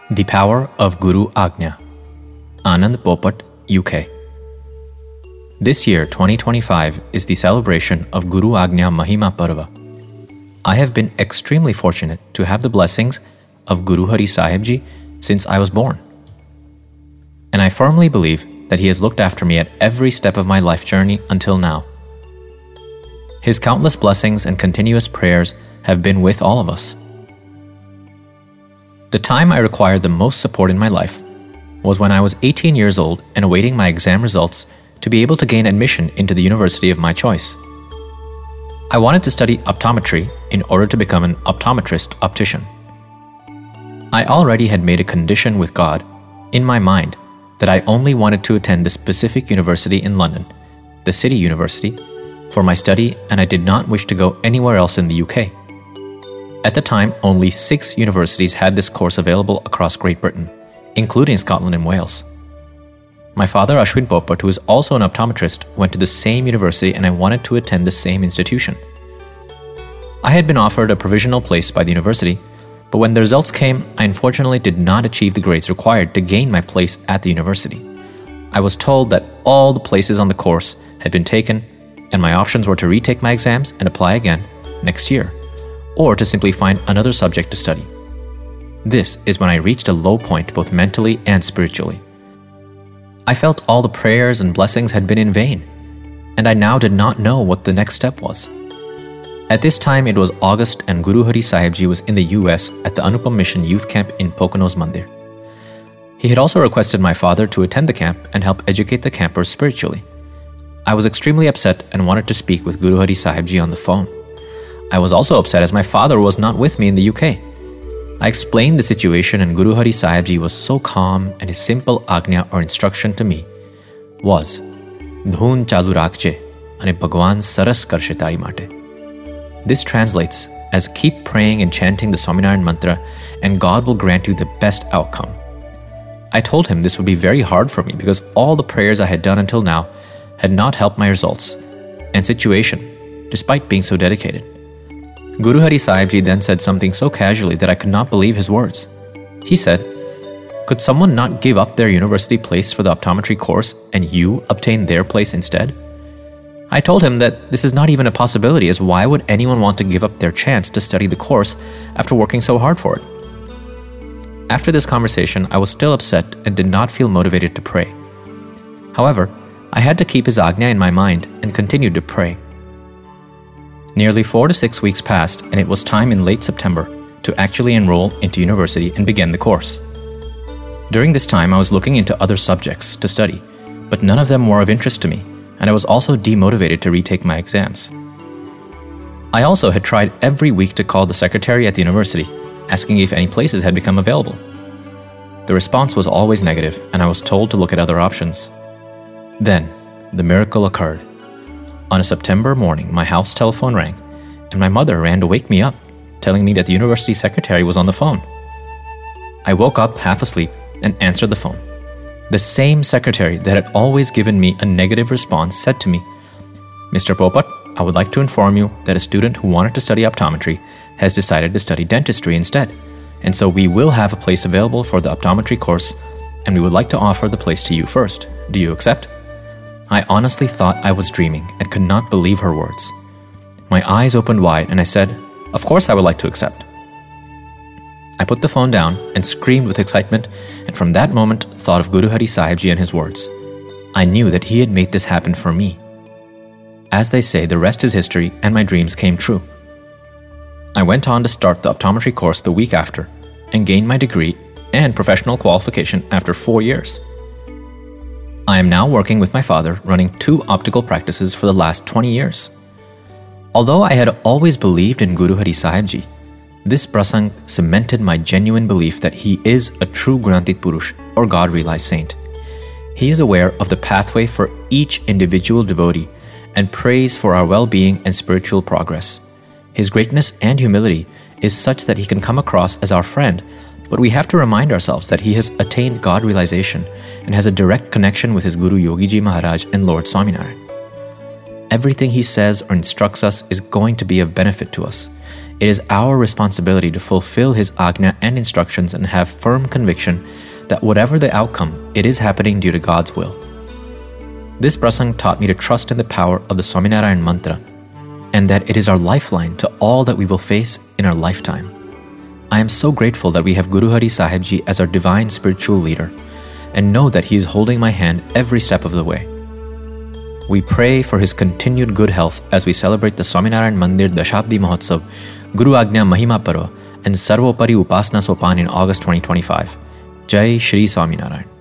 The Power of Guru Agnya. Anand Popat, UK. This year, 2025, is the celebration of Guru Agnya Mahima Parva. I have been extremely fortunate to have the blessings of Guru Hari Sahib Ji since I was born. And I firmly believe that he has looked after me at every step of my life journey until now. His countless blessings and continuous prayers have been with all of us. The time I required the most support in my life was when I was 18 years old and awaiting my exam results to be able to gain admission into the university of my choice. I wanted to study optometry in order to become an optometrist optician. I already had made a condition with God in my mind that I only wanted to attend the specific university in London, the City University, for my study, and I did not wish to go anywhere else in the UK. At the time, only 6 universities had this course available across Great Britain, including Scotland and Wales. My father, Ashwin Popat, who is also an optometrist, went to the same university and I wanted to attend the same institution. I had been offered a provisional place by the university, but when the results came, I unfortunately did not achieve the grades required to gain my place at the university. I was told that all the places on the course had been taken and my options were to retake my exams and apply again next year, or to simply find another subject to study. This is when I reached a low point both mentally and spiritually. I felt all the prayers and blessings had been in vain, and I now did not know what the next step was. At this time it was August and Guru Hari Sahib Ji was in the US at the Anupam Mission Youth Camp in Poconos Mandir. He had also requested my father to attend the camp and help educate the campers spiritually. I was extremely upset and wanted to speak with Guru Hari Sahib Ji on the phone. I was also upset as my father was not with me in the UK. I explained the situation and Guru Hari Sahib Ji was so calm and his simple agnya or instruction to me was Dhoon chalu rakhche ane Bhagwan saras karshe tari mate. This translates as keep praying and chanting the Swaminarayan mantra and God will grant you the best outcome. I told him this would be very hard for me because all the prayers I had done until now had not helped my results and situation despite being so dedicated. Guru Hari Sahib Ji then said something so casually that I could not believe his words. He said, "Could someone not give up their university place for the optometry course and you obtain their place instead?" I told him that this is not even a possibility, as why would anyone want to give up their chance to study the course after working so hard for it? After this conversation, I was still upset and did not feel motivated to pray. However, I had to keep his agnya in my mind and continued to pray. Nearly 4 to 6 weeks passed and it was time in late September to actually enroll into university and begin the course. During this time, I was looking into other subjects to study, but none of them were of interest to me, and I was also demotivated to retake my exams. I also had tried every week to call the secretary at the university, asking if any places had become available. The response was always negative, and I was told to look at other options. Then, the miracle occurred. On a September morning, my house telephone rang, and my mother ran to wake me up, telling me that the university secretary was on the phone. I woke up half asleep and answered the phone. The same secretary that had always given me a negative response said to me, "Mr. Popat, I would like to inform you that a student who wanted to study optometry has decided to study dentistry instead, and so we will have a place available for the optometry course, and we would like to offer the place to you first. Do you accept?" I honestly thought I was dreaming and could not believe her words. My eyes opened wide and I said, "Of course I would like to accept." I put the phone down and screamed with excitement, and from that moment thought of Guru Hari Sahib Ji and his words. I knew that he had made this happen for me. As they say, the rest is history, and my dreams came true. I went on to start the optometry course the week after and gained my degree and professional qualification after 4 years. I am now working with my father, running 2 optical practices for the last 20 years. Although I had always believed in Guru Hari Sahib Ji, this prasang cemented my genuine belief that he is a true Grantit Purush or God-realized saint. He is aware of the pathway for each individual devotee and prays for our well-being and spiritual progress. His greatness and humility is such that he can come across as our friend, but we have to remind ourselves that he has attained God realization and has a direct connection with his Guru Yogi Ji Maharaj and Lord Swaminarayan. Everything he says or instructs us is going to be of benefit to us. It is our responsibility to fulfill his Agnya and instructions and have firm conviction that whatever the outcome, it is happening due to God's will. This prasang taught me to trust in the power of the Swaminarayan mantra and that it is our lifeline to all that we will face in our lifetime. I am so grateful that we have Guru Hari Sahib Ji as our divine spiritual leader and know that he is holding my hand every step of the way. We pray for his continued good health as we celebrate the Swaminarayan Mandir Dashabdi Mahotsav, Guru Agnya Mahima Parva and Sarvopari Upasana Sopan in August 2025. Jai Shri Swaminarayan.